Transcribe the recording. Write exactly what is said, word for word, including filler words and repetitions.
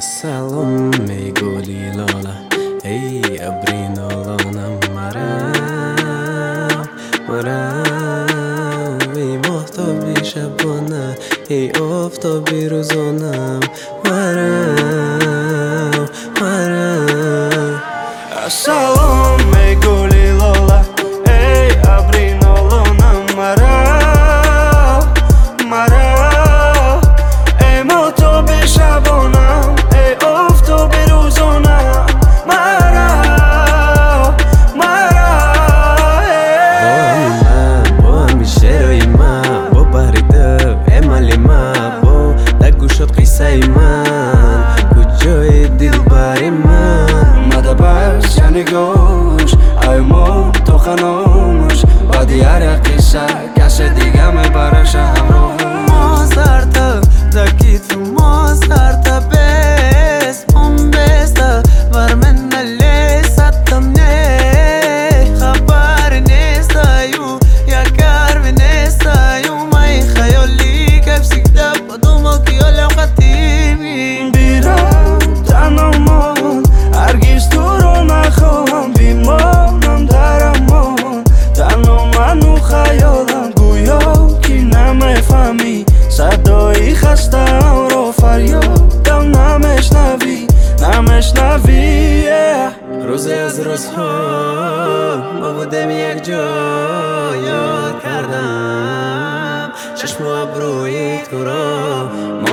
سلام میگولی لاله ای ابری نالانم مرم مرم ای ماهتابی شبانه ای آفتابی روزانم مرم مرم سلام میگولی لاله ای ابری نالانم مرم مرم ای ماهتابی شبانم ای آفتابی روزانم مرم مرم با هم بیشترای من با بحری دل امالی من با در گوشت قیصه ای من کجای دل بری من مده بس یا نگاش ای ما تو خنامش با دیار قیصه کس دیگه میبرش همراه ما سرتا زکی تو ما سرتا بس هم بستا ور من لیستم نه خبر نیستایو یا کار نیستایو مای خیالی کف سکتا بدومو کیالم قطیمی بیرم تنمان هرگیز تو رو نخواهم بیمانم در امان تنها منو خیالم گویا کی نمیفهمی صدای خستم رو فریادم نمیشنوی نمیشنوی روزی از روزها ما بودم یک جا یاد کردم چشم و ابروی تو را